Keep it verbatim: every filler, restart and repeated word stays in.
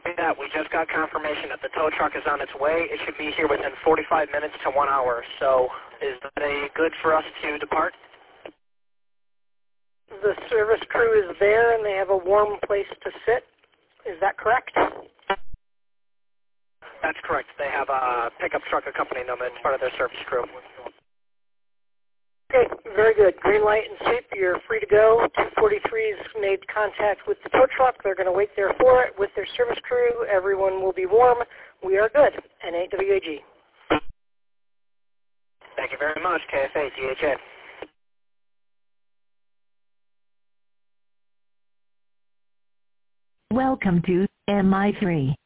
Copy that. We just got confirmation that the tow truck is on its way. It should be here within forty-five minutes to one hour. So is that a good for us to depart? The service crew is there and they have a warm place to sit. Is that correct? That's correct. They have a pickup truck accompanying them as part of their service crew. Okay, very good. Green light and sweep. You're free to go. two forty-three's made contact with the tow truck. They're going to wait there for it with their service crew. Everyone will be warm. We are good. N eight W A G. Thank you very much, K F A, D H A. Welcome to M I three.